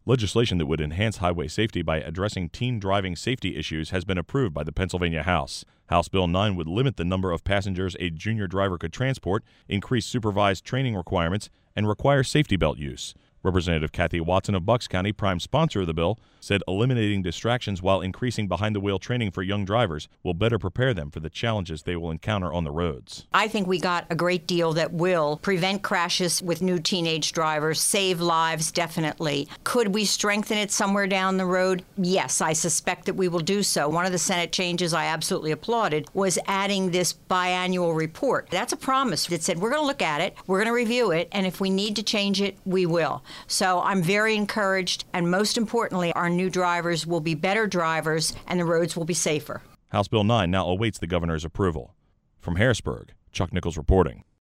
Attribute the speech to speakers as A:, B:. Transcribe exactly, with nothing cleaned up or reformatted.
A: Legislation that would enhance highway safety by addressing teen driving safety issues has been approved by the Pennsylvania House. House Bill nine would limit the number of passengers a junior driver could transport, increase supervised training requirements, and require safety belt use. Representative Kathy Watson of Bucks County, prime sponsor of the bill, said eliminating distractions while increasing behind-the-wheel training for young drivers will better prepare them for the challenges they will encounter on the roads.
B: I think we got a great deal that will prevent crashes with new teenage drivers, save lives, definitely. Could we strengthen it somewhere down the road? Yes, I suspect that we will do so. One of the Senate changes I absolutely applauded was adding this biannual report. That's a promise that said we're going to look at it, we're going to review it, and if we need to change it, we will. So I'm very encouraged, and most importantly, our new drivers will be better drivers and the roads will be safer.
A: House Bill nine now awaits the governor's approval. From Harrisburg, Chuck Nichols reporting.